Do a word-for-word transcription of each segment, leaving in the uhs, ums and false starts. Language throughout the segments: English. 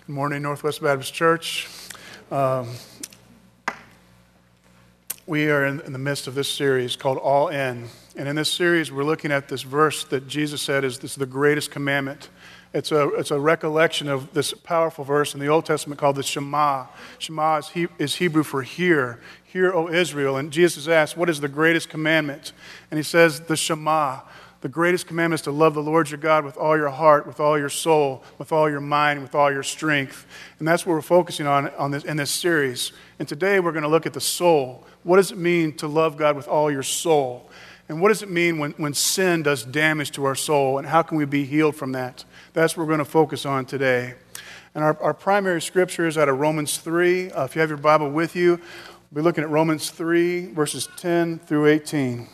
Good morning, Northwest Baptist Church. Um, we are in, in the midst of this series called All In. And in this series, we're looking at this verse that Jesus said is this is the greatest commandment. It's a, it's a recollection of this powerful verse in the Old Testament called the Shema. Shema is, he, is Hebrew for hear. Hear, O Israel. And Jesus is asked, what is the greatest commandment? And he says, the Shema. The greatest commandment is to love the Lord your God with all your heart, with all your soul, with all your mind, with all your strength. And that's what we're focusing on, on this, in this series. And today we're going to look at the soul. What does it mean to love God with all your soul? And what does it mean when, when sin does damage to our soul? And how can we be healed from that? That's what we're going to focus on today. And our, our primary scripture is out of Romans three. Uh, if you have your Bible with you, we'll be looking at Romans three, verses ten through eighteen.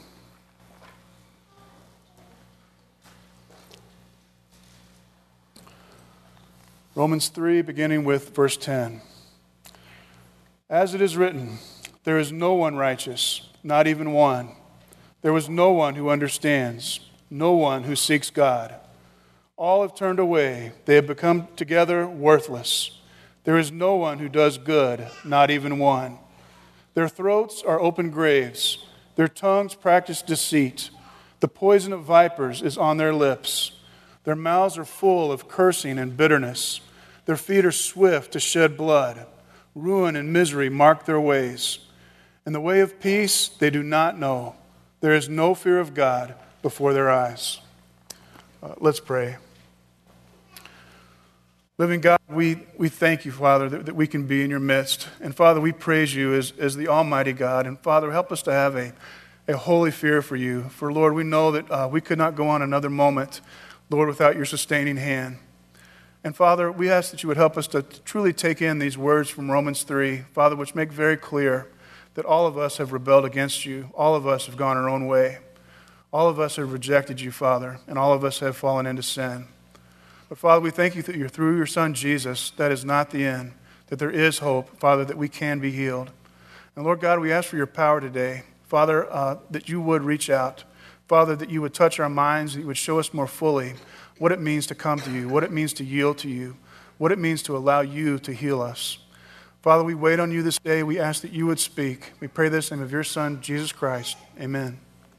Romans three, beginning with verse ten. As it is written, there is no one righteous, not even one. There was no one who understands, no one who seeks God. All have turned away. They have become together worthless. There is no one who does good, not even one. Their throats are open graves. Their tongues practice deceit. The poison of vipers is on their lips. Their mouths are full of cursing and bitterness. Their feet are swift to shed blood. Ruin and misery mark their ways. And the way of peace they do not know. There is no fear of God before their eyes. Uh, let's pray. Living God, we, we thank you, Father, that, that we can be in your midst. And Father, we praise you as, as the Almighty God. And Father, help us to have a, a holy fear for you. For Lord, we know that uh, we could not go on another moment, Lord, without your sustaining hand. And Father, we ask that you would help us to truly take in these words from Romans three, Father, which make very clear that all of us have rebelled against you. All of us have gone our own way. All of us have rejected you, Father, and all of us have fallen into sin. But Father, we thank you that you're through your Son, Jesus, that is not the end, that there is hope, Father, that we can be healed. And Lord God, we ask for your power today, Father, uh, that you would reach out. Father, that you would touch our minds, that you would show us more fully what it means to come to you, what it means to yield to you, what it means to allow you to heal us. Father, we wait on you this day. We ask that you would speak. We pray this in the name of your Son, Jesus Christ. Amen.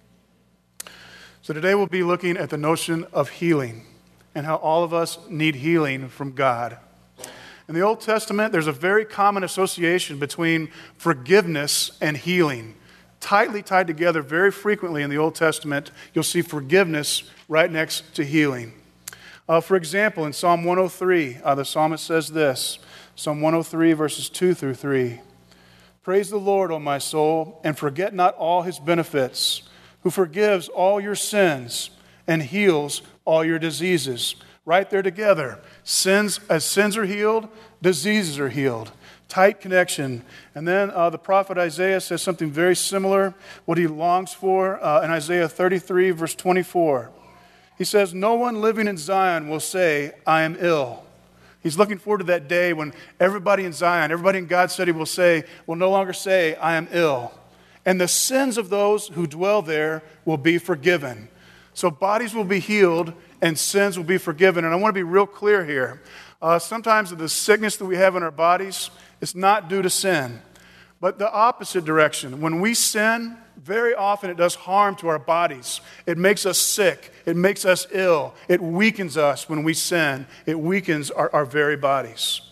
So today we'll be looking at the notion of healing and how all of us need healing from God. In the Old Testament, there's a very common association between forgiveness and healing. Tightly tied together very frequently in the Old Testament, you'll see forgiveness right next to healing. Uh, for example, in Psalm one oh three, uh, the psalmist says this, Psalm one oh three, verses two through three. Praise the Lord, O my soul, and forget not all his benefits, who forgives all your sins and heals all your diseases. Right there together. Sins, as sins are healed, diseases are healed. Tight connection. And then uh, the prophet Isaiah says something very similar, what he longs for uh, in Isaiah thirty-three, verse twenty-four. He says, no one living in Zion will say, I am ill. He's looking forward to that day when everybody in Zion, everybody in God's city will say, will no longer say, I am ill. And the sins of those who dwell there will be forgiven. So bodies will be healed and sins will be forgiven. And I want to be real clear here. Uh, sometimes the sickness that we have in our bodies is not due to sin, but the opposite direction. When we sin, very often it does harm to our bodies. It makes us sick. It makes us ill. It weakens us when we sin. It weakens our, our very bodies.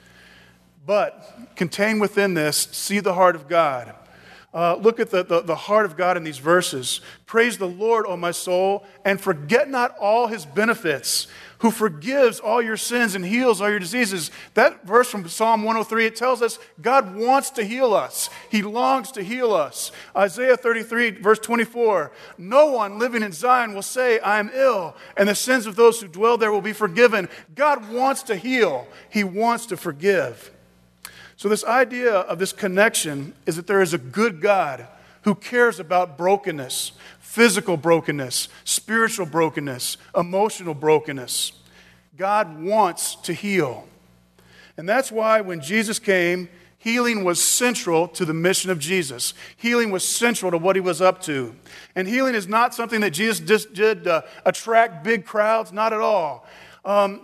But contained within this, see the heart of God. Uh, look at the, the, the heart of God in these verses. Praise the Lord, O my soul, and forget not all his benefits, who forgives all your sins and heals all your diseases. That verse from Psalm one oh three, it tells us God wants to heal us. He longs to heal us. Isaiah thirty-three, verse twenty-four, no one living in Zion will say, I am ill, and the sins of those who dwell there will be forgiven. God wants to heal. He wants to forgive. So this idea of this connection is that there is a good God who cares about brokenness, physical brokenness, spiritual brokenness, emotional brokenness. God wants to heal. And that's why when Jesus came, healing was central to the mission of Jesus. Healing was central to what he was up to. And healing is not something that Jesus just did to attract big crowds, not at all. Um,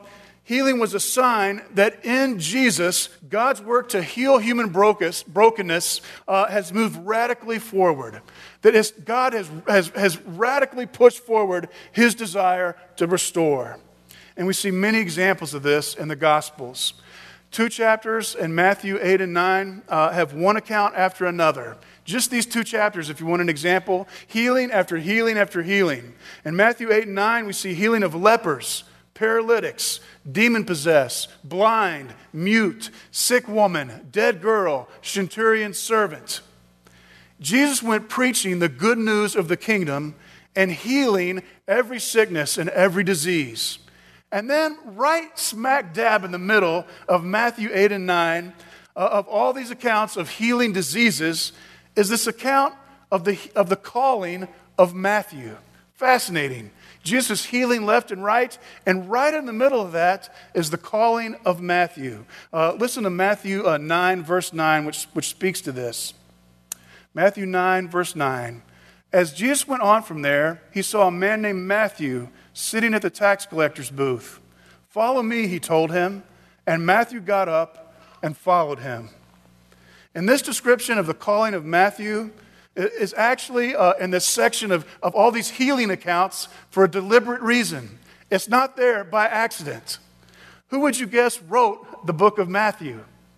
Healing was a sign that in Jesus, God's work to heal human brokenness uh, has moved radically forward. That is, God has, has, has radically pushed forward his desire to restore. And we see many examples of this in the Gospels. Two chapters in Matthew eight and nine uh, have one account after another. Just these two chapters, if you want an example, healing after healing after healing. In Matthew eight and nine, we see healing of lepers, paralytics, demon-possessed, blind, mute, sick woman, dead girl, centurion's servant. Jesus went preaching the good news of the kingdom and healing every sickness and every disease. And then right smack dab in the middle of Matthew eight and nine, uh, of all these accounts of healing diseases, is this account of the, of the calling of Matthew. Fascinating. Jesus is healing left and right, and right in the middle of that is the calling of Matthew. Uh, listen to Matthew uh, nine, verse nine, which, which speaks to this. Matthew nine, verse nine. As Jesus went on from there, he saw a man named Matthew sitting at the tax collector's booth. "Follow me," he told him, and Matthew got up and followed him. And this description of the calling of Matthew is actually uh, in this section of, of all these healing accounts for a deliberate reason. It's not there by accident. Who would you guess wrote the book of Matthew?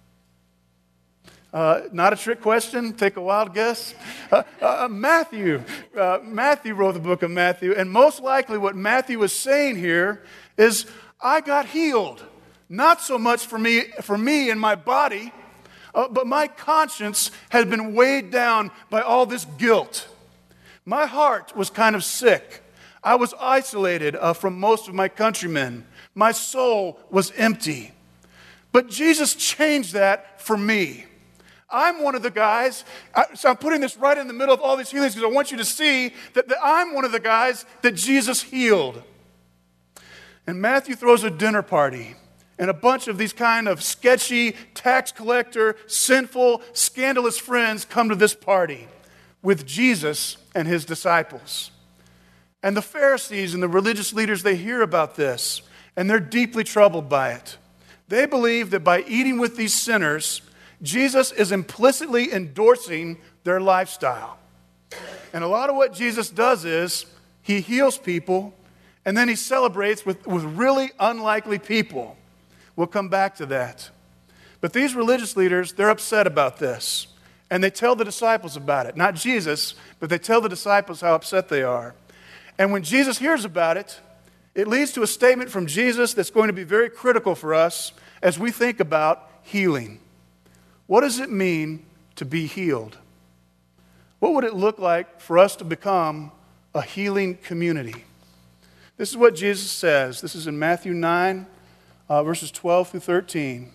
Uh, not a trick question. Take a wild guess. Uh, uh, Matthew. Uh, Matthew wrote the book of Matthew. And most likely what Matthew is saying here is, I got healed. Not so much for me, for me and my body, uh, but my conscience had been weighed down by all this guilt. My heart was kind of sick. I was isolated uh, from most of my countrymen. My soul was empty. But Jesus changed that for me. I'm one of the guys, I, so I'm putting this right in the middle of all these healings because I want you to see that, that I'm one of the guys that Jesus healed. And Matthew throws a dinner party, and a bunch of these kind of sketchy, tax collector, sinful, scandalous friends come to this party with Jesus and his disciples. And the Pharisees and the religious leaders, they hear about this, and they're deeply troubled by it. They believe that by eating with these sinners, Jesus is implicitly endorsing their lifestyle. And a lot of what Jesus does is he heals people and then he celebrates with, with really unlikely people. We'll come back to that. But these religious leaders, they're upset about this. And they tell the disciples about it. Not Jesus, but they tell the disciples how upset they are. And when Jesus hears about it, it leads to a statement from Jesus that's going to be very critical for us as we think about healing. What does it mean to be healed? What would it look like for us to become a healing community? This is what Jesus says. This is in Matthew nine, uh, verses twelve through thirteen.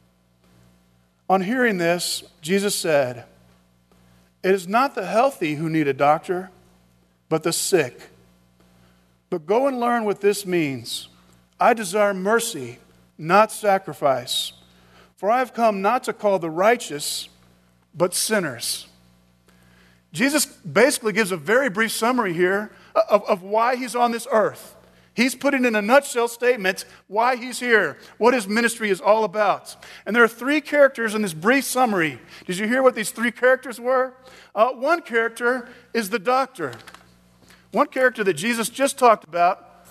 On hearing this, Jesus said, "It is not the healthy who need a doctor, but the sick. But go and learn what this means. I desire mercy, not sacrifice. For I have come not to call the righteous, but sinners." Jesus basically gives a very brief summary here of, of why he's on this earth. He's putting in a nutshell statement why he's here, what his ministry is all about. And there are three characters in this brief summary. Did you hear what these three characters were? Uh, one character is the doctor. One character that Jesus just talked about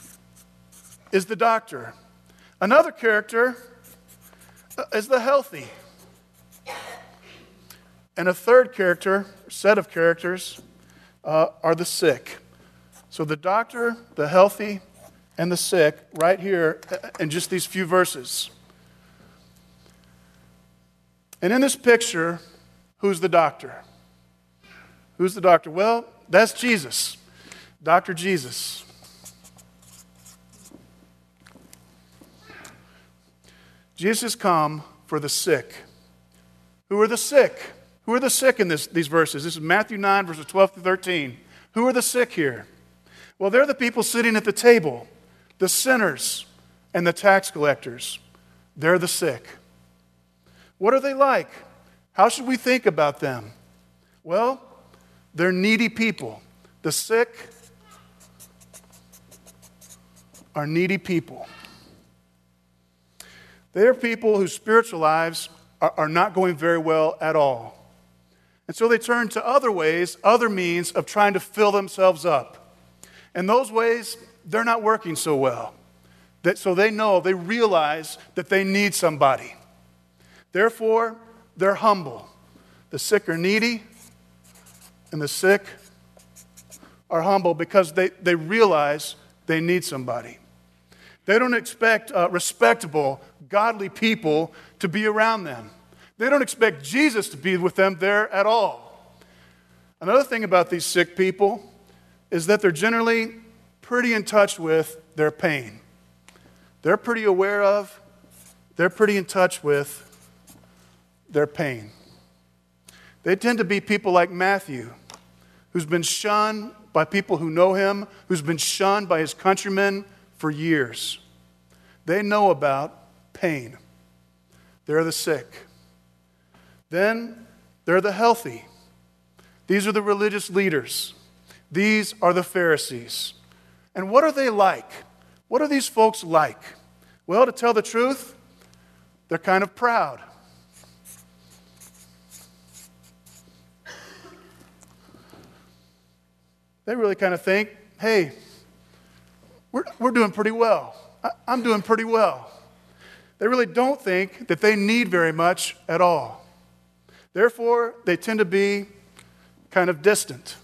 is the doctor. Another character is the healthy. And a third character, set of characters, uh, are the sick. So the doctor, the healthy, and the sick, right here in just these few verses. And in this picture, who's the doctor? Who's the doctor? Well, that's Jesus, Doctor Jesus. Jesus has come for the sick. Who are the sick? Who are the sick in this, these verses? This is Matthew nine, verses twelve through thirteen. Who are the sick here? Well, they're the people sitting at the table, the sinners and the tax collectors. They're the sick. What are they like? How should we think about them? Well, they're needy people. The sick are needy people. They are people whose spiritual lives are, are not going very well at all. And so they turn to other ways, other means of trying to fill themselves up. And those ways, they're not working so well. That, so they know, they realize that they need somebody. Therefore, they're humble. The sick are needy, and the sick are humble because they, they realize they need somebody. They don't expect uh, respectable, godly people to be around them. They don't expect Jesus to be with them there at all. Another thing about these sick people is that they're generally pretty in touch with their pain. They're pretty aware of, they're pretty in touch with their pain. They tend to be people like Matthew, who's been shunned by people who know him, who's been shunned by his countrymen for years. They know about pain. They're the sick. Then they're the healthy. These are the religious leaders. These are the Pharisees. And what are they like? What are these folks like? Well, to tell the truth, they're kind of proud. They really kind of think, hey, we're, we're doing pretty well. I, I'm doing pretty well. They really don't think that they need very much at all. Therefore, they tend to be kind of distant.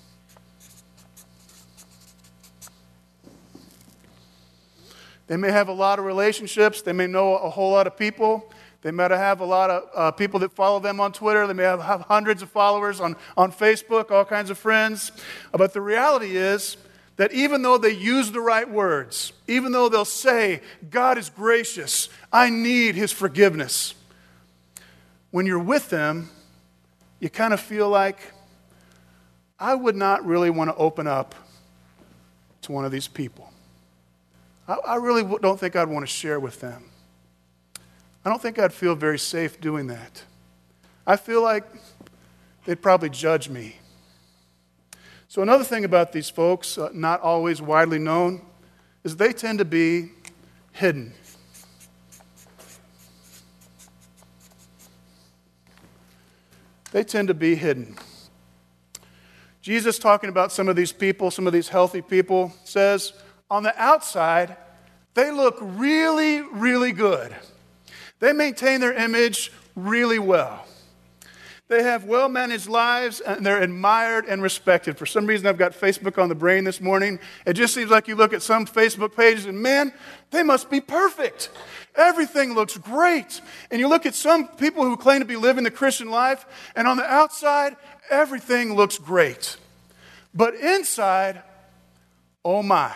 They may have a lot of relationships. They may know a whole lot of people. They might have a lot of uh, people that follow them on Twitter. They may have, have hundreds of followers on, on Facebook, all kinds of friends. But the reality is that even though they use the right words, even though they'll say, God is gracious, I need his forgiveness, when you're with them, you kind of feel like, I would not really want to open up to one of these people. I, I really don't think I'd want to share with them. I don't think I'd feel very safe doing that. I feel like they'd probably judge me. So another thing about these folks, uh, not always widely known, is they tend to be hidden. They tend to be hidden. Jesus, talking about some of these people, some of these healthy people, says, on the outside, they look really, really good. They maintain their image really well. They have well-managed lives, and they're admired and respected. For some reason, I've got Facebook on the brain this morning. It just seems like you look at some Facebook pages, and man, they must be perfect. Everything looks great. And you look at some people who claim to be living the Christian life, and on the outside, everything looks great. But inside, oh my.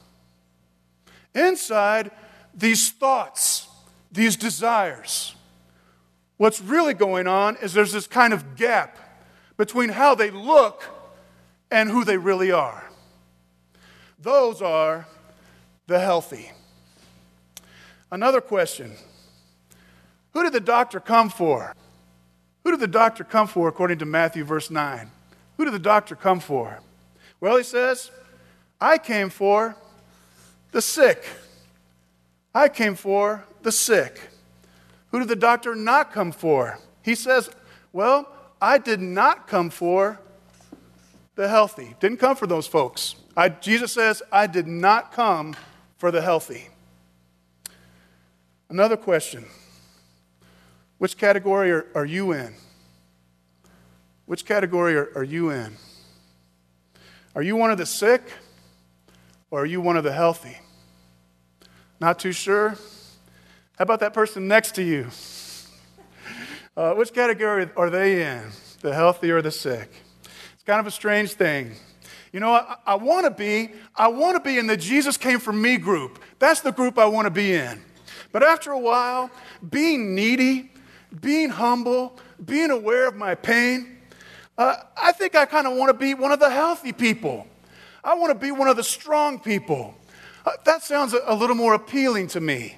Inside, these thoughts, these desires, what's really going on is there's this kind of gap between how they look and who they really are. Those are the healthy. Another question. Who did the doctor come for? Who did the doctor come for according to Matthew verse nine? Who did the doctor come for? Well, he says, I came for the sick. I came for the sick. Who did the doctor not come for? He says, well, I did not come for the healthy. Didn't come for those folks. I, Jesus says, I did not come for the healthy. Another question. Which category are, are you in? Which category are, are you in? Are you one of the sick or are you one of the healthy? Not too sure? How about that person next to you? Uh, which category are they in? The healthy or the sick? It's kind of a strange thing. You know, I, I want to be, I want to be in the Jesus came for me group. That's the group I want to be in. But after a while, being needy, being humble, being aware of my pain, uh, I think I kind of want to be one of the healthy people. I want to be one of the strong people. Uh, that sounds a, a little more appealing to me.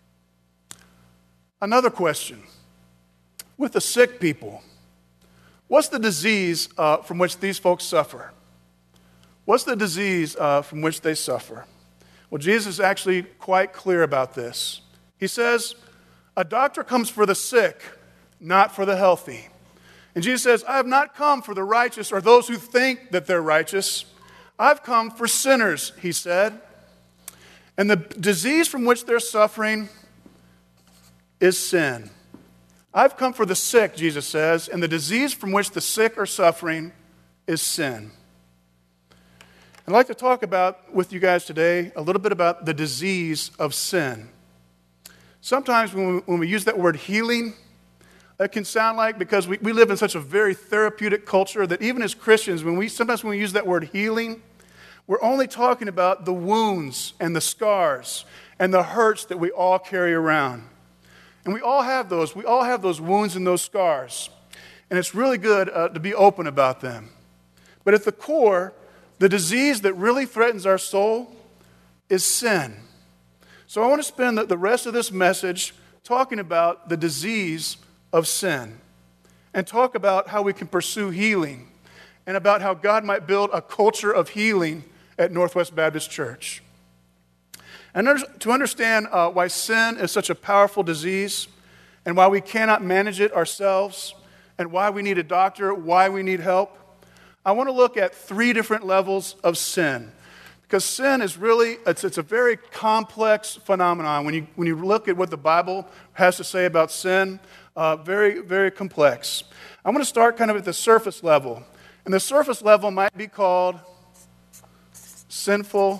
Another question. With the sick people, what's the disease uh, from which these folks suffer? What's the disease uh, from which they suffer? Well, Jesus is actually quite clear about this. He says, A doctor comes for the sick, not for the healthy. And Jesus says, I have not come for the righteous or those who think that they're righteous. I've come for sinners, he said. And the disease from which they're suffering is sin. I've come for the sick, Jesus says, and the disease from which the sick are suffering is sin. I'd like to talk about with you guys today a little bit about the disease of sin. Sometimes when we, when we use that word healing, it can sound like, because we, we live in such a very therapeutic culture, that even as Christians, when we sometimes when we use that word healing, we're only talking about the wounds and the scars and the hurts that we all carry around. And we all have those. We all have those wounds and those scars. And it's really good uh, to be open about them. But at the core, the disease that really threatens our soul is sin. So I want to spend the, the rest of this message talking about the disease of sin, and talk about how we can pursue healing, and about how God might build a culture of healing at Northwest Baptist Church. And to understand uh, why sin is such a powerful disease, and why we cannot manage it ourselves, and why we need a doctor, why we need help, I want to look at three different levels of sin. Because sin is really, it's, it's a very complex phenomenon. When you, when you look at what the Bible has to say about sin, Uh, very, very complex. I'm going to start kind of at the surface level. And the surface level might be called sinful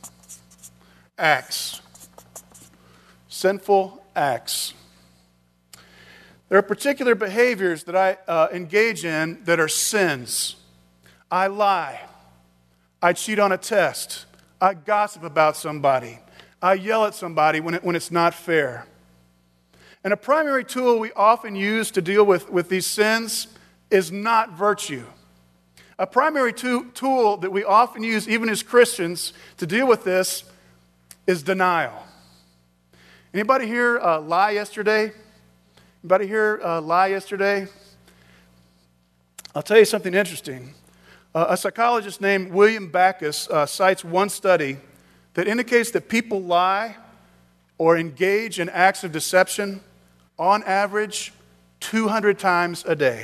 acts. Sinful acts. There are particular behaviors that I uh, engage in that are sins. I lie. I cheat on a test. I gossip about somebody. I yell at somebody when, it, when it's not fair. And a primary tool we often use to deal with, with these sins is not virtue. A primary to, tool that we often use, even as Christians, to deal with this is denial. Anybody here uh, lie yesterday? Anybody here uh, lie yesterday? I'll tell you something interesting. Uh, a psychologist named William Backus uh, cites one study that indicates that people lie or engage in acts of deception on average two hundred times a day.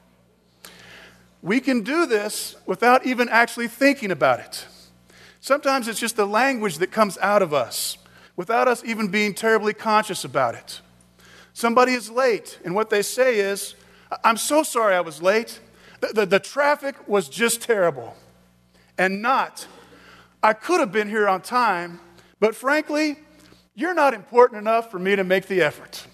We can do this without even actually thinking about it. Sometimes it's just the language that comes out of us without us even being terribly conscious about it. Somebody is late, and what they say is, I'm so sorry I was late. The, the, the traffic was just terrible. And not, I could have been here on time, but frankly, you're not important enough for me to make the effort.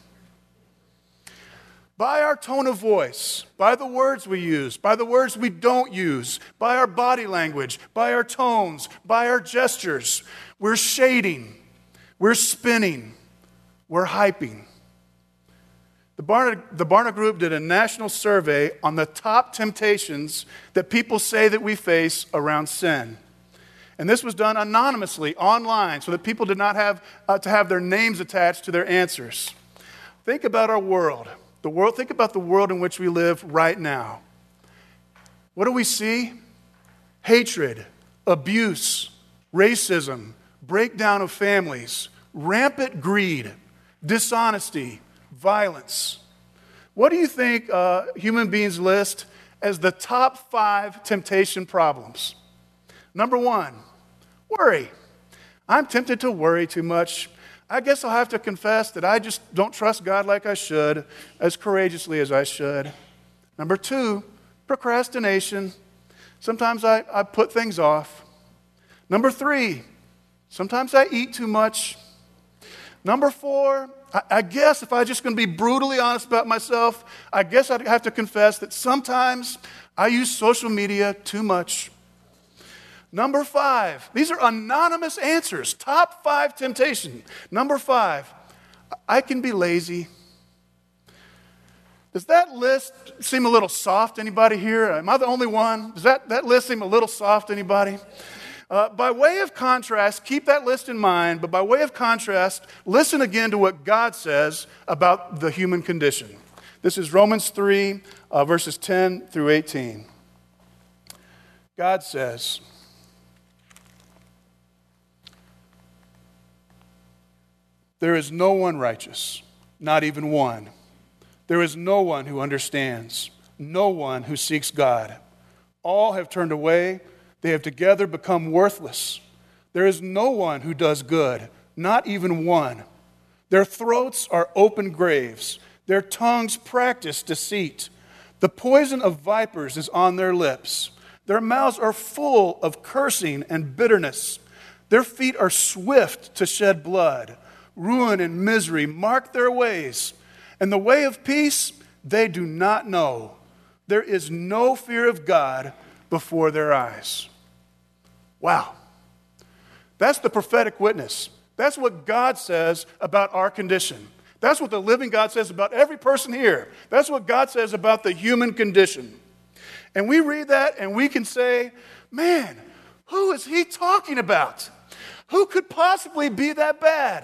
By our tone of voice, by the words we use, by the words we don't use, by our body language, by our tones, by our gestures, we're shading, we're spinning, we're hyping. The Barna, the Barna Group did a national survey on the top temptations that people say that we face around sin. And this was done anonymously, online, so that people did not have uh, to have their names attached to their answers. Think about our world. The world. Think about the world in which we live right now. What do we see? Hatred, abuse, racism, breakdown of families, rampant greed, dishonesty, violence. What do you think uh, human beings list as the top five temptation problems? Number one, worry. I'm tempted to worry too much. I guess I'll have to confess that I just don't trust God like I should, as courageously as I should. Number two, procrastination. Sometimes I, I put things off. Number three, sometimes I eat too much. Number four, I, I guess if I'm just going to be brutally honest about myself, I guess I'd have to confess that sometimes I use social media too much. Number five, these are anonymous answers. Top five temptation. Number five, I can be lazy. Does that list seem a little soft to anybody here? Am I the only one? Does that, that list seem a little soft to anybody? Uh, by way of contrast, keep that list in mind, but by way of contrast, listen again to what God says about the human condition. This is Romans three, uh, verses ten through eighteen. God says, there is no one righteous. not even one. There is no one who understands, no one who seeks God. All have turned away, they have together become worthless. There is no one who does good, not even one. Their throats are open graves, their tongues practice deceit. The poison of vipers is on their lips. Their mouths are full of cursing and bitterness. Their feet are swift to shed blood. Ruin and misery mark their ways, and the way of peace they do not know. There is no fear of God before their eyes. Wow. That's the prophetic witness. That's what God says about our condition. That's what the living God says about every person here. That's what God says about the human condition. And we read that and we can say, man, who is he talking about? Who could possibly be that bad?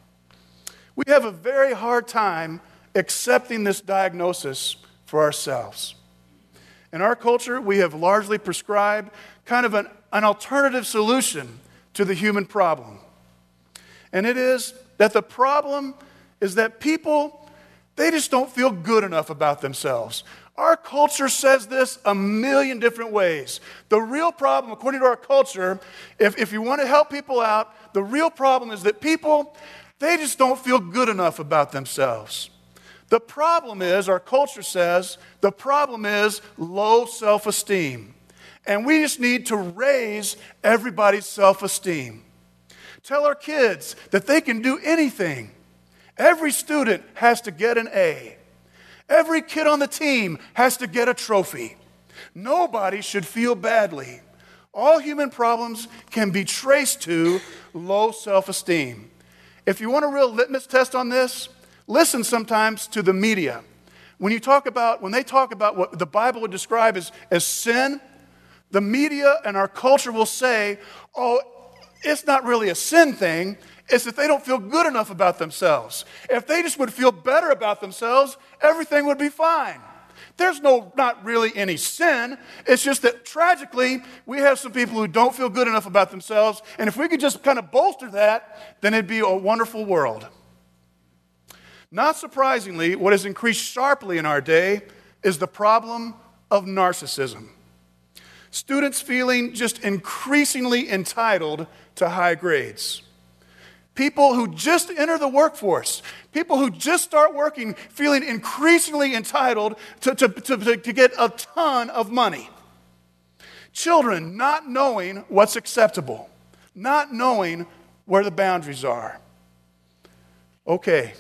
We have a very hard time accepting this diagnosis for ourselves. In our culture, we have largely prescribed kind of an, an alternative solution to the human problem. And it is that the problem is that people, they just don't feel good enough about themselves. Our culture says this a million different ways. The real problem, according to our culture, if, if you want to help people out, the real problem is that people, they just don't feel good enough about themselves. The problem is, our culture says, the problem is low self-esteem. And we just need to raise everybody's self-esteem. Tell our kids that they can do anything. Every student has to get an A. Every kid on the team has to get a trophy. Nobody should feel badly. All human problems can be traced to low self-esteem. If you want a real litmus test on this, listen sometimes to the media. When you talk about, when they talk about what the Bible would describe as, as sin, the media and our culture will say, oh, it's not really a sin thing. It's that they don't feel good enough about themselves. If they just would feel better about themselves, everything would be fine. There's no, not really any sin. It's just that tragically, we have some people who don't feel good enough about themselves. And if we could just kind of bolster that, then it'd be a wonderful world. Not surprisingly, what has increased sharply in our day is the problem of narcissism. Students feeling just increasingly entitled to high grades. People who just enter the workforce, people who just start working feeling increasingly entitled to, to, to, to get a ton of money. Children not knowing what's acceptable, not knowing where the boundaries are. Okay,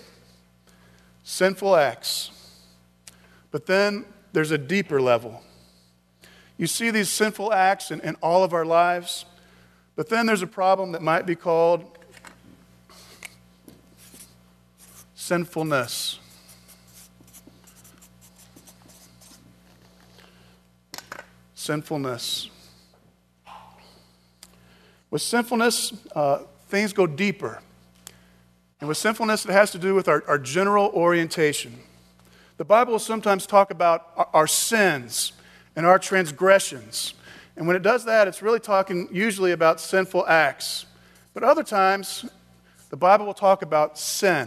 sinful acts. But then there's a deeper level. You see these sinful acts in, in all of our lives, but then there's a problem that might be called sinfulness. Sinfulness. With sinfulness, uh, things go deeper. And with sinfulness, it has to do with our, our general orientation. The Bible will sometimes talk about our, our sins and our transgressions. And when it does that, it's really talking usually about sinful acts. But other times, the Bible will talk about sin.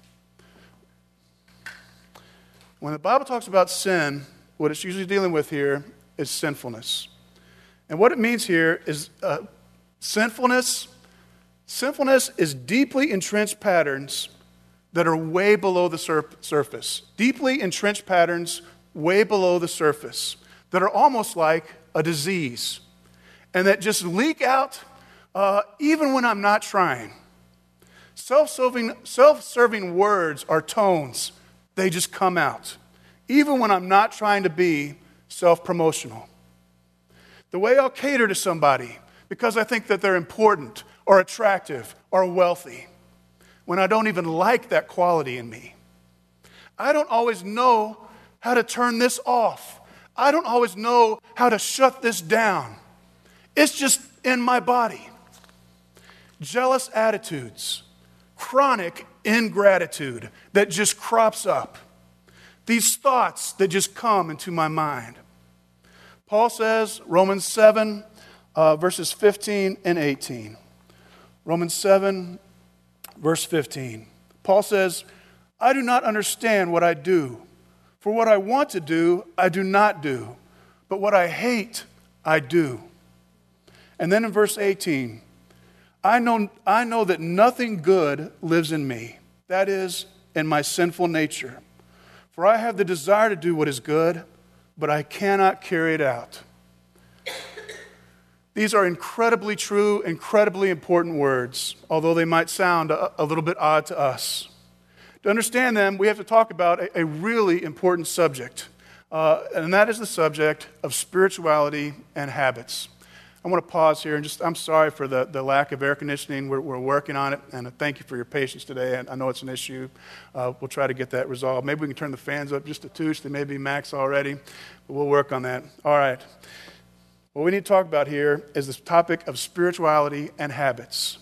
When the Bible talks about sin, what it's usually dealing with here is sinfulness. And what it means here is uh, sinfulness. Sinfulness is deeply entrenched patterns that are way below the sur- surface. Deeply entrenched patterns way below the surface that are almost like a disease and that just leak out uh, even when I'm not trying. Self-serving, self-serving words or tones, they just come out, even when I'm not trying to be self-promotional. The way I'll cater to somebody because I think that they're important or attractive or wealthy, when I don't even like that quality in me. I don't always know how to turn this off. I don't always know how to shut this down. It's just in my body. Jealous attitudes, chronic ingratitude that just crops up. These thoughts that just come into my mind. Paul says, Romans seven, uh, verses fifteen and eighteen. Romans seven, verse fifteen. Paul says, I do not understand what I do. For what I want to do, I do not do. But what I hate, I do. And then in verse eighteen, I know, I know that nothing good lives in me, that is, in my sinful nature. For I have the desire to do what is good, but I cannot carry it out. These are incredibly true, incredibly important words, although they might sound a, a little bit odd to us. To understand them, we have to talk about a, a really important subject, uh, and that is the subject of spirituality and habits. I want to pause here and just, I'm sorry for the, the lack of air conditioning. We're, we're working on it, and thank you for your patience today. And I know it's an issue. Uh, we'll try to get that resolved. Maybe we can turn the fans up just a touch. They may be max already, but we'll work on that. All right. What we need to talk about here is this topic of spirituality and habits.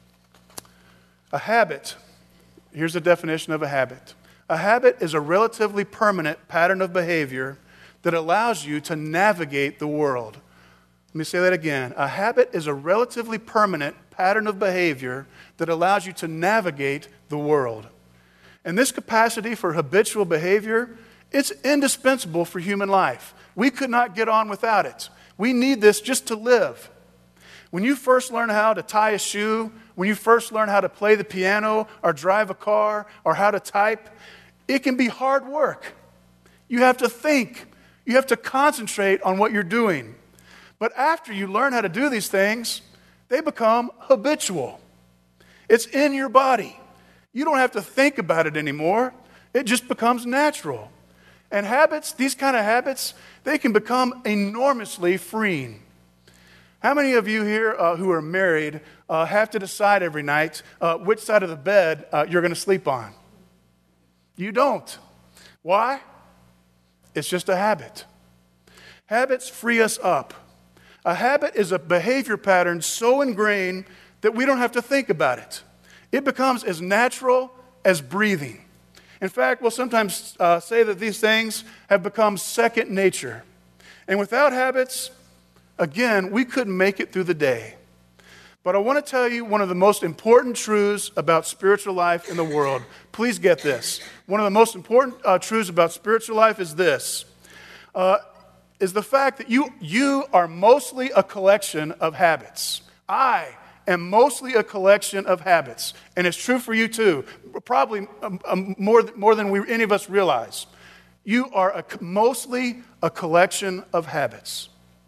A habit, here's the definition of a habit. A habit is a relatively permanent pattern of behavior that allows you to navigate the world. Let me say that again. A habit is a relatively permanent pattern of behavior that allows you to navigate the world. And this capacity for habitual behavior, it's indispensable for human life. We could not get on without it. We need this just to live. When you first learn how to tie a shoe, when you first learn how to play the piano or drive a car or how to type, it can be hard work. You have to think. You have to concentrate on what you're doing. But after you learn how to do these things, they become habitual. It's in your body. You don't have to think about it anymore. It just becomes natural. And habits, these kind of habits, they can become enormously freeing. How many of you here uh, who are married uh, have to decide every night uh, which side of the bed uh, you're going to sleep on? You don't. Why? It's just a habit. Habits free us up. A habit is a behavior pattern so ingrained that we don't have to think about it. It becomes as natural as breathing. In fact, we'll sometimes uh, say that these things have become second nature. And without habits, again, we couldn't make it through the day. But I want to tell you one of the most important truths about spiritual life in the world. Please get this. One of the most important uh, truths about spiritual life is this. Uh, is the fact that you, you are mostly a collection of habits. I am mostly a collection of habits. And it's true for you too. Probably um, um, more, more than we, any of us realize. You are a, mostly a collection of habits.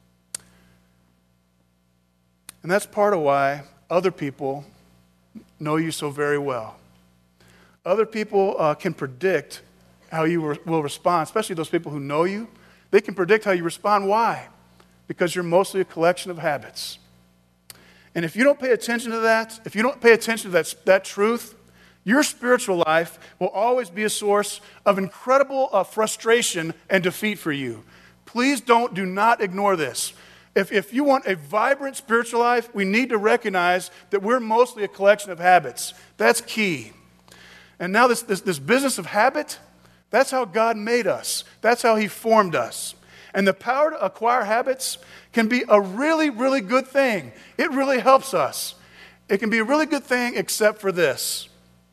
And that's part of why other people know you so very well. Other people uh, can predict how you re- will respond, especially those people who know you. They can predict how you respond. Why? Because you're mostly a collection of habits. And if you don't pay attention to that, if you don't pay attention to that, that truth, your spiritual life will always be a source of incredible uh, frustration and defeat for you. Please don't, do not ignore this. If, if you want a vibrant spiritual life, we need to recognize that we're mostly a collection of habits. That's key. And now this, this, this business of habit, that's how God made us. That's how He formed us. And the power to acquire habits can be a really, really good thing. It really helps us. It can be a really good thing except for this.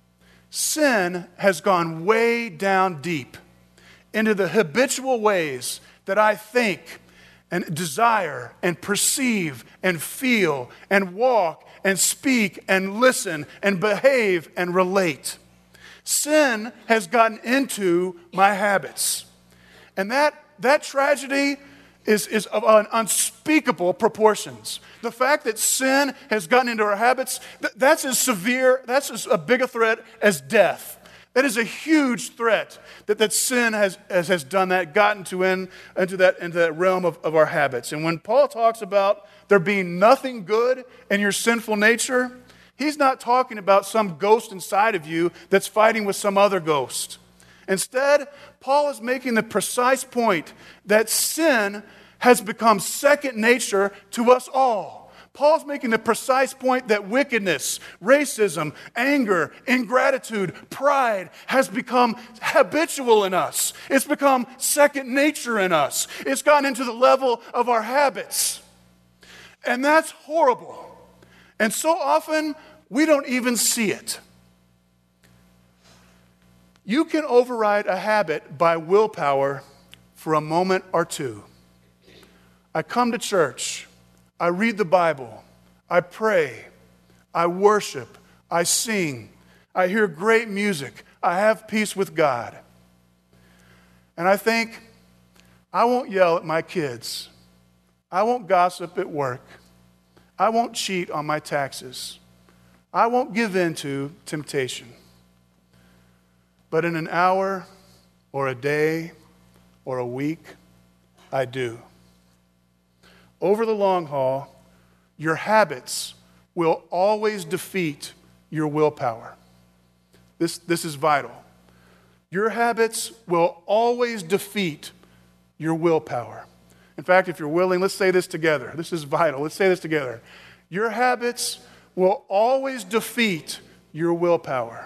Sin has gone way down deep into the habitual ways that I think and desire and perceive and feel and walk and speak and listen and behave and relate. Sin has gotten into my habits. And that, that tragedy is, is of unspeakable proportions. The fact that sin has gotten into our habits, th- that's as severe, that's as a big a threat as death. That is a huge threat that, that sin has, has, has done that, gotten to in, into, that, into that realm of, of our habits. And when Paul talks about there being nothing good in your sinful nature, he's not talking about some ghost inside of you that's fighting with some other ghost. Instead, Paul is making the precise point that sin has become second nature to us all. Paul's making the precise point that wickedness, racism, anger, ingratitude, pride has become habitual in us. It's become second nature in us. It's gotten into the level of our habits. And that's horrible. And so often, we don't even see it. You can override a habit by willpower for a moment or two. I come to church. I read the Bible. I pray. I worship. I sing. I hear great music. I have peace with God. And I think, I won't yell at my kids. I won't gossip at work. I won't cheat on my taxes. I won't give in to temptation. But in an hour or a day or a week, I do. Over the long haul, your habits will always defeat your willpower. This, this is vital. Your habits will always defeat your willpower. In fact, if you're willing, let's say this together. This is vital. Let's say this together. Your habits will always defeat your willpower.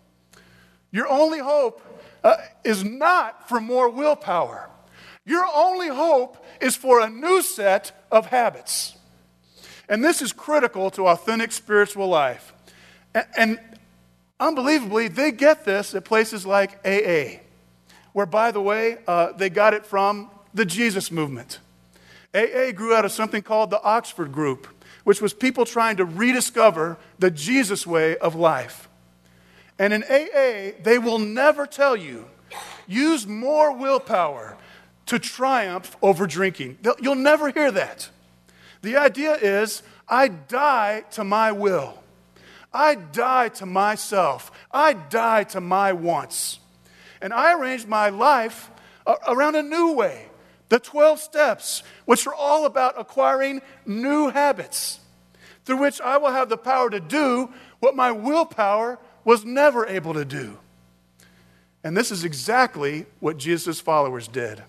Your only hope uh, is not for more willpower. Your only hope is for a new set of habits. And this is critical to authentic spiritual life. And, and unbelievably, they get this at places like A A, where, by the way, uh, they got it from the Jesus movement. A A grew out of something called the Oxford Group, which was people trying to rediscover the Jesus way of life. And in A A, they will never tell you, use more willpower to triumph over drinking. They'll, you'll never hear that. The idea is, I die to my will. I die to myself. I die to my wants. And I arrange my life around a new way. The twelve steps, which are all about acquiring new habits, through which I will have the power to do what my willpower was never able to do. And this is exactly what Jesus' followers did.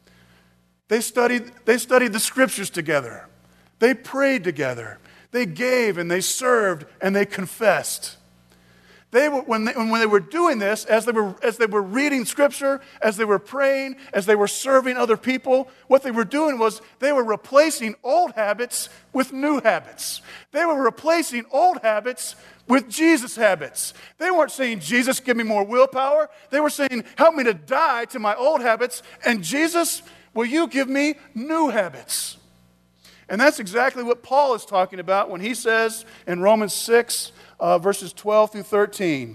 They studied, they studied the scriptures together. They prayed together. They gave and they served and they confessed. They were, when, they, when they were doing this, as they were, as they were reading Scripture, as they were praying, as they were serving other people, what they were doing was they were replacing old habits with new habits. They were replacing old habits with Jesus habits. They weren't saying, Jesus, give me more willpower. They were saying, help me to die to my old habits, and Jesus, will you give me new habits? And that's exactly what Paul is talking about when he says in Romans six, Uh, verses twelve through thirteen.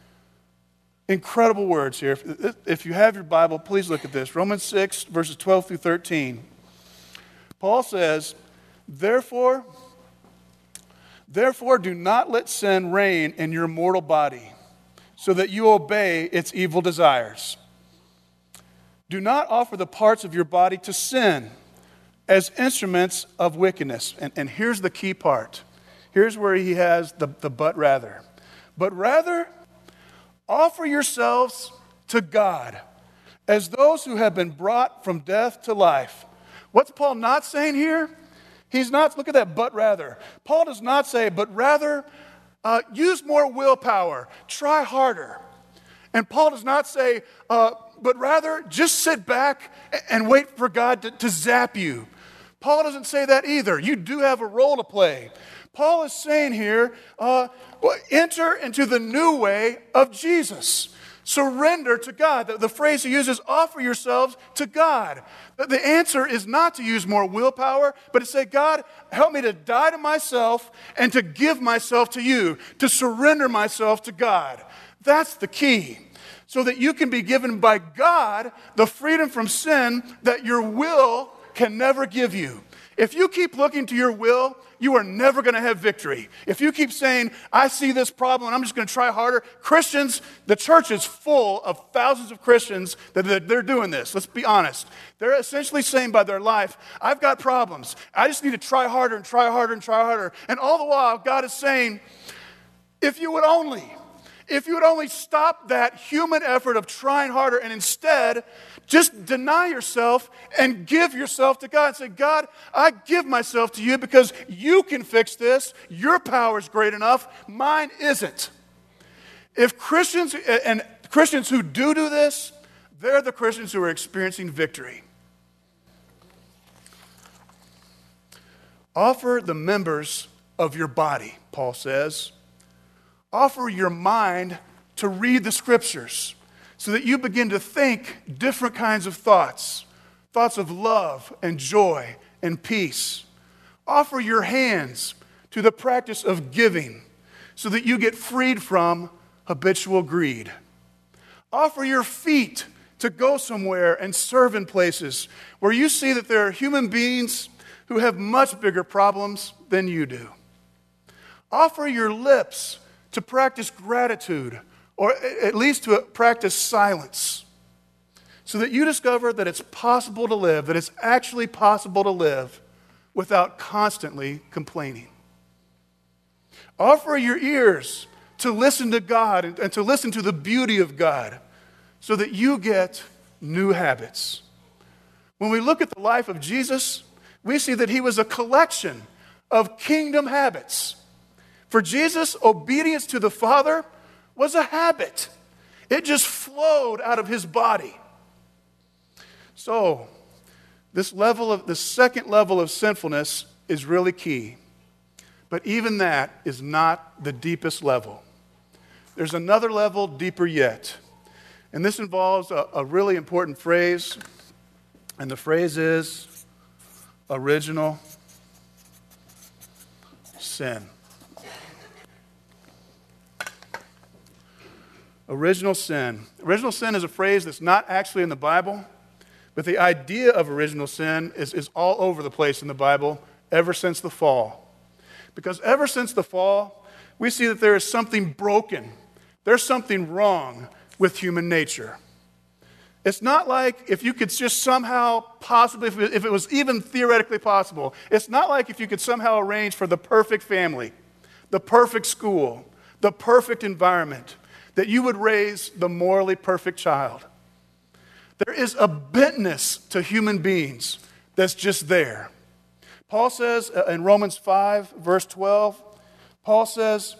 Incredible words here. If, if you have your Bible, please look at this. Romans six, verses twelve through thirteen. Paul says, Therefore, therefore do not let sin reign in your mortal body, so that you obey its evil desires. Do not offer the parts of your body to sin as instruments of wickedness. And, and here's the key part. Here's where he has the, the but rather. But rather, offer yourselves to God as those who have been brought from death to life. What's Paul not saying here? He's not, look at that, but rather. Paul does not say, but rather, uh, use more willpower, try harder. And Paul does not say, uh, but rather, just sit back and wait for God to, to zap you. Paul doesn't say that either. You do have a role to play. Paul is saying here, uh, enter into the new way of Jesus. Surrender to God. The, the phrase he uses, offer yourselves to God. The answer is not to use more willpower, but to say, God, help me to die to myself and to give myself to you, to surrender myself to God. That's the key. So that you can be given by God the freedom from sin that your will can never give you. If you keep looking to your will, you are never going to have victory. If you keep saying, I see this problem and I'm just going to try harder. Christians, the church is full of thousands of Christians that they're doing this. Let's be honest. They're essentially saying by their life, I've got problems. I just need to try harder and try harder and try harder. And all the while, God is saying, if you would only, if you would only stop that human effort of trying harder and instead just deny yourself and give yourself to God and say, God, I give myself to you because you can fix this. Your power is great enough. Mine isn't. If Christians and Christians who do do this, they're the Christians who are experiencing victory. Offer the members of your body, Paul says. Offer your mind to read the scriptures. so that you begin to think different kinds of thoughts, thoughts of love and joy and peace. Offer your hands to the practice of giving so that you get freed from habitual greed. Offer your feet to go somewhere and serve in places where you see that there are human beings who have much bigger problems than you do. Offer your lips to practice gratitude, or at least to practice silence, so that you discover that it's possible to live, that it's actually possible to live without constantly complaining. Offer your ears to listen to God and, and to listen to the beauty of God so that you get new habits. When we look at the life of Jesus, we see that he was a collection of kingdom habits. For Jesus, obedience to the Father was a habit. It just flowed out of his body. So, this level of the second level of sinfulness is really key. But even that is not the deepest level. There's another level deeper yet. And this involves a, a really important phrase. And the phrase is original sin. Original sin. Original sin is a phrase that's not actually in the Bible, but the idea of original sin is, is all over the place in the Bible ever since the fall. Because ever since the fall, we see that there is something broken. There's something wrong with human nature. It's not like if you could just somehow, possibly, if it, if it was even theoretically possible, it's not like if you could somehow arrange for the perfect family, the perfect school, the perfect environment, that you would raise the morally perfect child. There is a bentness to human beings that's just there. Paul says in Romans five, verse twelve, Paul says,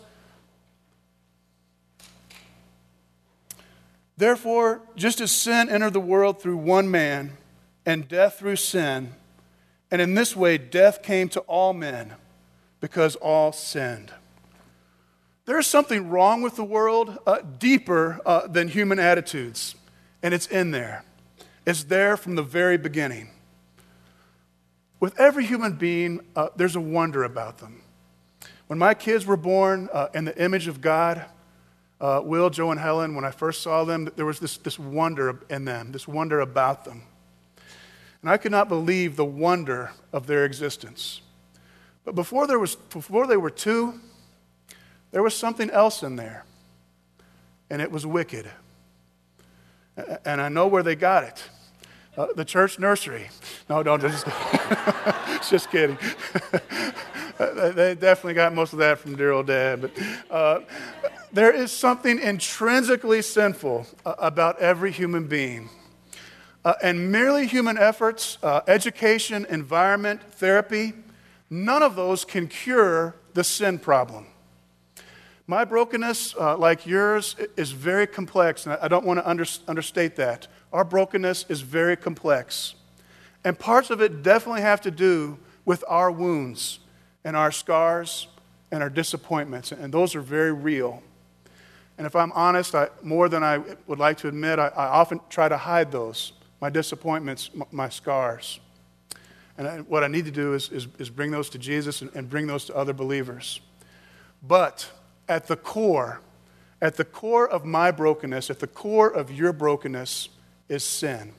therefore, just as sin entered the world through one man, and death through sin, and in this way death came to all men, because all sinned. There is something wrong with the world uh, deeper uh, than human attitudes, and it's in there. It's there from the very beginning. With every human being, uh, there's a wonder about them. When my kids were born uh, in the image of God, uh, Will, Joe, and Helen, when I first saw them, there was this, this wonder in them, this wonder about them. And I could not believe the wonder of their existence. But before there was, before they were two, there was something else in there, and it was wicked. And I know where they got it. Uh, the church nursery. No, don't. Just, just kidding. They definitely got most of that from dear old dad. But uh, there is something intrinsically sinful uh, about every human being. Uh, and merely human efforts, uh, education, environment, therapy, none of those can cure the sin problem. My brokenness, uh, like yours, is very complex, and I don't want to under, understate that. Our brokenness is very complex. And parts of it definitely have to do with our wounds and our scars and our disappointments, and those are very real. And if I'm honest, I, more than I would like to admit, I, I often try to hide those, my disappointments, m- my scars. And I, what I need to do is, is, is bring those to Jesus and, and bring those to other believers. But at the core, at the core of my brokenness, at the core of your brokenness is sin.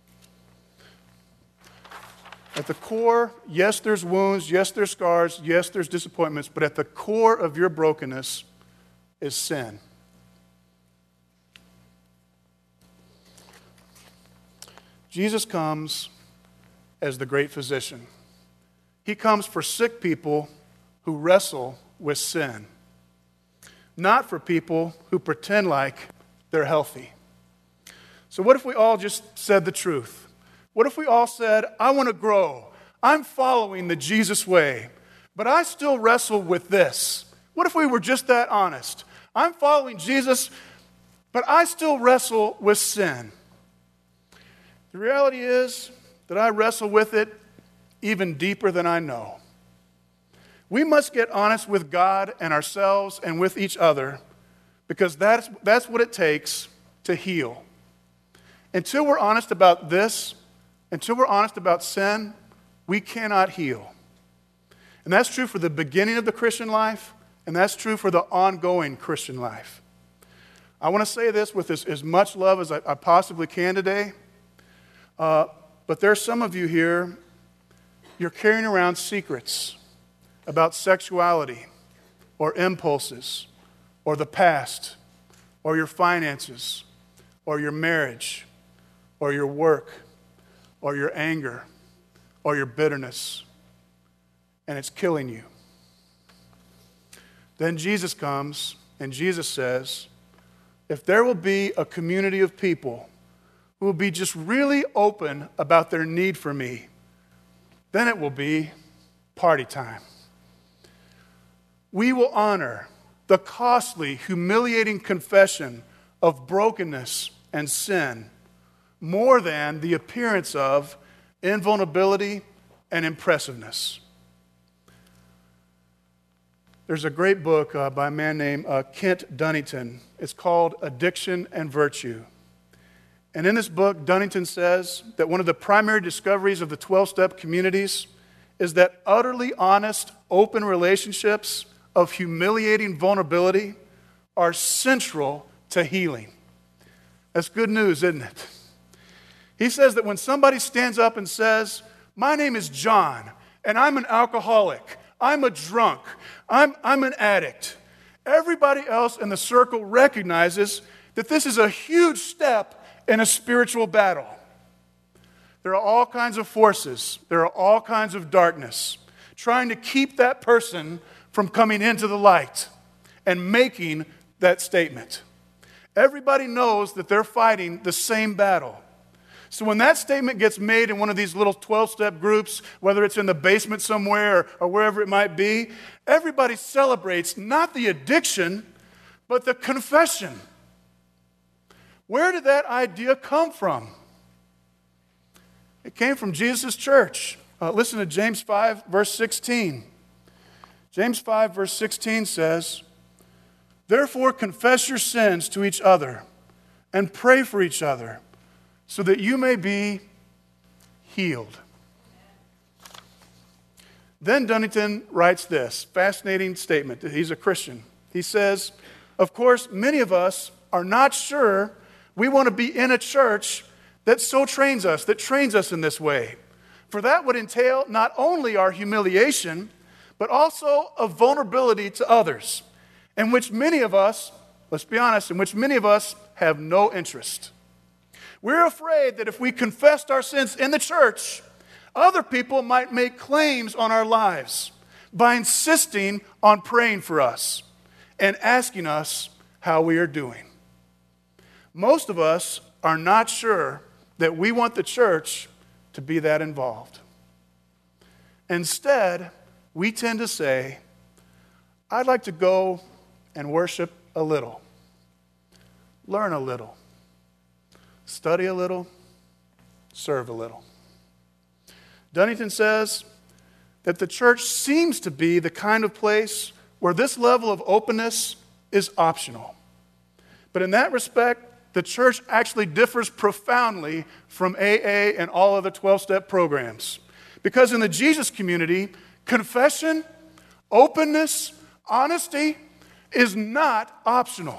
At the core, yes, there's wounds, yes, there's scars, yes, there's disappointments, but at the core of your brokenness is sin. Jesus comes as the great physician. He comes for sick people who wrestle with sin, not for people who pretend like they're healthy. So what if we all just said the truth? What if we all said, I want to grow. I'm following the Jesus way, but I still wrestle with this. What if we were just that honest? I'm following Jesus, but I still wrestle with sin. The reality is that I wrestle with it even deeper than I know. We must get honest with God and ourselves and with each other, because that's, that's what it takes to heal. until we're honest about this, until we're honest about sin, we cannot heal. And that's true for the beginning of the Christian life, and that's true for the ongoing Christian life. I want to say this with as, as much love as I, I possibly can today, uh, but there's some of you here, you're carrying around secrets about sexuality or impulses or the past or your finances or your marriage or your work or your anger or your bitterness, and it's killing you. Then Jesus comes, and Jesus says, if there will be a community of people who will be just really open about their need for me, then it will be party time. We will honor the costly, humiliating confession of brokenness and sin more than the appearance of invulnerability and impressiveness. There's a great book uh, by a man named uh, Kent Dunnington. It's called Addiction and Virtue. And in this book, Dunnington says that one of the primary discoveries of the twelve-step communities is that utterly honest, open relationships of humiliating vulnerability are central to healing. That's good news, isn't it? He says that when somebody stands up and says, my name is John, and I'm an alcoholic, I'm a drunk, I'm, I'm an addict, everybody else in the circle recognizes that this is a huge step in a spiritual battle. There are all kinds of forces, there are all kinds of darkness, trying to keep that person from coming into the light and making that statement. Everybody knows that they're fighting the same battle. So when that statement gets made in one of these little twelve-step groups, whether it's in the basement somewhere or, or wherever it might be, everybody celebrates not the addiction, but the confession. Where did that idea come from? It came from Jesus' church. Uh, listen to James five, verse sixteen. James five, verse sixteen says, therefore confess your sins to each other and pray for each other, so that you may be healed. Then Dunnington writes this fascinating statement. He's a Christian. He says, of course, many of us are not sure we want to be in a church that so trains us, that trains us in this way. For that would entail not only our humiliation, but also a vulnerability to others, in which many of us, let's be honest, in which many of us have no interest. We're afraid that if we confessed our sins in the church, other people might make claims on our lives by insisting on praying for us and asking us how we are doing. Most of us are not sure that we want the church to be that involved. Instead, we tend to say, I'd like to go and worship a little, learn a little, study a little, serve a little. Dunnington says that the church seems to be the kind of place where this level of openness is optional. But in that respect, the church actually differs profoundly from A A and all other twelve-step programs. Because in the Jesus community, confession, openness, honesty is not optional.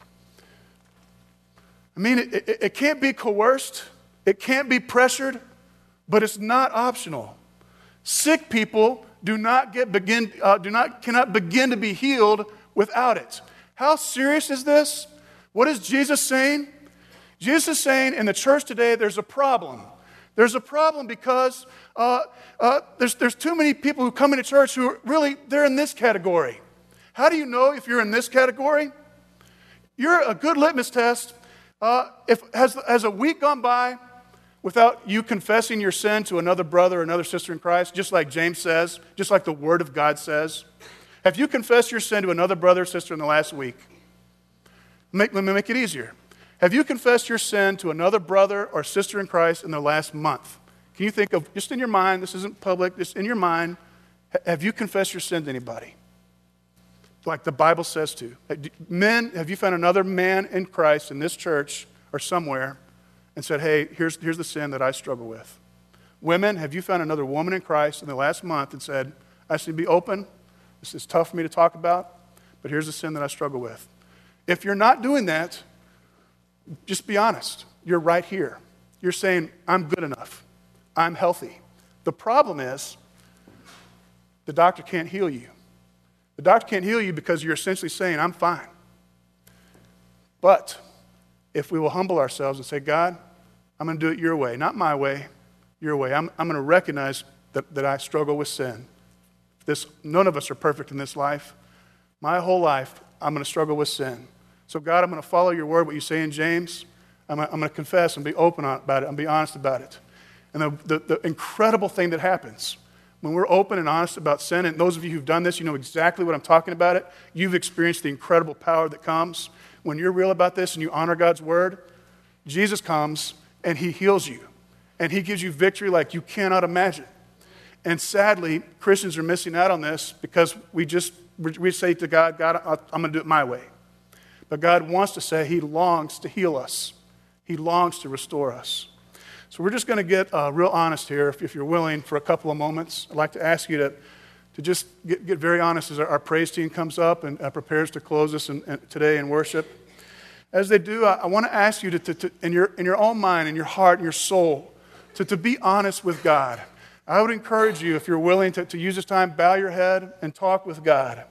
I mean, it, it, it can't be coerced, it can't be pressured, but it's not optional. Sick people do not get begin uh, do not cannot begin to be healed without it. How serious is this? What is Jesus saying? Jesus is saying in the church today there's a problem. There's a problem because uh, uh, there's, there's too many people who come into church who are really, they're in this category. How do you know if you're in this category? You're a good litmus test. Uh, if has, has a week gone by without you confessing your sin to another brother or another sister in Christ, just like James says, just like the Word of God says? Have you confessed your sin to another brother or sister in the last week? Make, let me make it easier. Have you confessed your sin to another brother or sister in Christ in the last month? Can you think of, just in your mind, this isn't public, just in your mind, have you confessed your sin to anybody? Like the Bible says to. Men, have you found another man in Christ in this church or somewhere and said, hey, here's, here's the sin that I struggle with. Women, have you found another woman in Christ in the last month and said, I just need to be open. This is tough for me to talk about, but here's the sin that I struggle with. If you're not doing that, just be honest. You're right here. You're saying, I'm good enough. I'm healthy. The problem is, the doctor can't heal you. The doctor can't heal you because you're essentially saying, I'm fine. But if we will humble ourselves and say, God, I'm going to do it your way, not my way, your way. I'm, I'm going to recognize that, that I struggle with sin. This, none of us are perfect in this life. My whole life, I'm going to struggle with sin. So God, I'm going to follow your word, what you say in James. I'm going to, I'm going to confess and be open about it and be honest about it. And the, the, the incredible thing that happens when we're open and honest about sin, and those of you who've done this, you know exactly what I'm talking about it. You've experienced the incredible power that comes when you're real about this and you honor God's word. Jesus comes and he heals you. And he gives you victory like you cannot imagine. And sadly, Christians are missing out on this because we just we say to God, God, I'm going to do it my way. But God wants to say he longs to heal us. He longs to restore us. So we're just going to get uh, real honest here, if, if you're willing, for a couple of moments. I'd like to ask you to, to just get, get very honest as our, our praise team comes up and uh, prepares to close us in, in, today in worship. As they do, I, I want to ask you to, to, to in, your, in your own mind, in your heart, in your soul, to, to be honest with God. I would encourage you, if you're willing to, to use this time, bow your head and talk with God.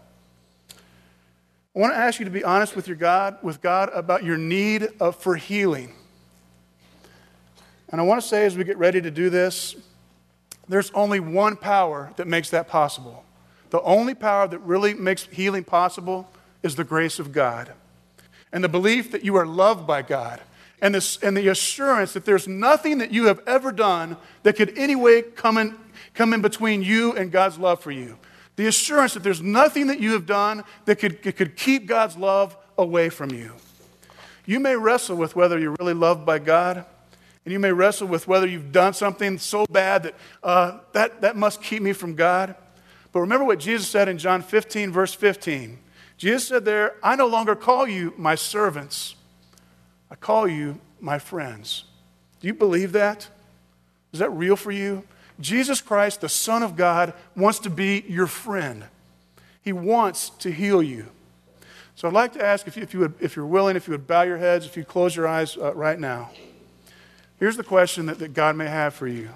I want to ask you to be honest with your God, with God about your need of, for healing. And I want to say as we get ready to do this, there's only one power that makes that possible. The only power that really makes healing possible is the grace of God. And the belief that you are loved by God. And, this, and the assurance that there's nothing that you have ever done that could any way come in, come in between you and God's love for you. The assurance that there's nothing that you have done that could, that could keep God's love away from you. You may wrestle with whether you're really loved by God. And you may wrestle with whether you've done something so bad that uh, that, that must keep me from God. But remember what Jesus said in John fifteen, verse fifteen. Jesus said there, I no longer call you my servants. I call you my friends. Do you believe that? Is that real for you? Jesus Christ, the Son of God, wants to be your friend. He wants to heal you. So I'd like to ask if you, if you would, if you're willing, if you would bow your heads, if you close your eyes uh, right now. Here's the question that, that God may have for you.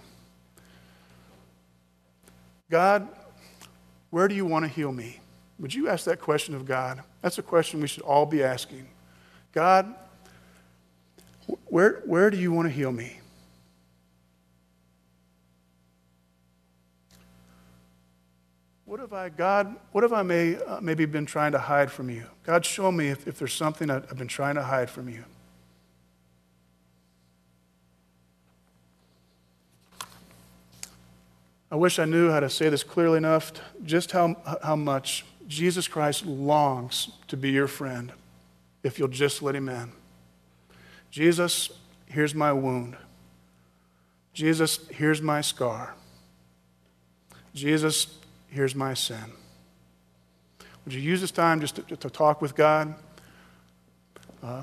God, where do you want to heal me? Would you ask that question of God? That's a question we should all be asking. God, where, where do you want to heal me? What have I, God, what have I may, uh, maybe been trying to hide from you? God, show me if, if there's something I've been trying to hide from you. I wish I knew how to say this clearly enough, just how, how much Jesus Christ longs to be your friend if you'll just let him in. Jesus, here's my wound. Jesus, here's my scar. Jesus, here's my sin. Would you use this time just to, to talk with God? Uh,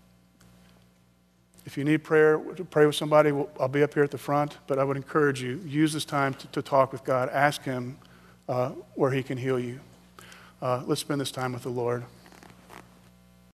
If you need prayer, to pray with somebody, I'll be up here at the front. But I would encourage you, use this time to, to talk with God. Ask him uh, where he can heal you. Uh, let's spend this time with the Lord.